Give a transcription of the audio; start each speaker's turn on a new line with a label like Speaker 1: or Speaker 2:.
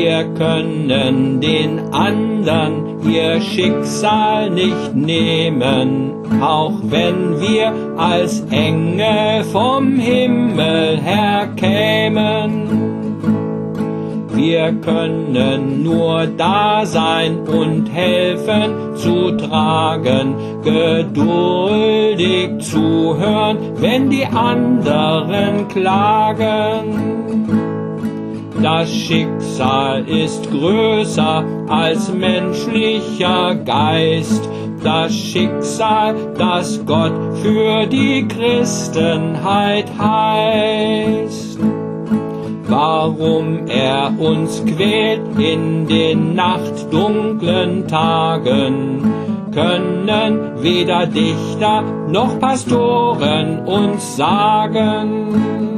Speaker 1: Wir können den andern ihr Schicksal nicht nehmen, auch wenn wir als Engel vom Himmel herkämen. Wir können nur da sein und helfen zu tragen, geduldig zuhören, wenn die anderen klagen. Das Schicksal ist größer als menschlicher Geist, das Schicksal, das Gott für die Christenheit heißt. Warum er uns quält in den nachtdunklen Tagen, können weder Dichter noch Pastoren uns sagen.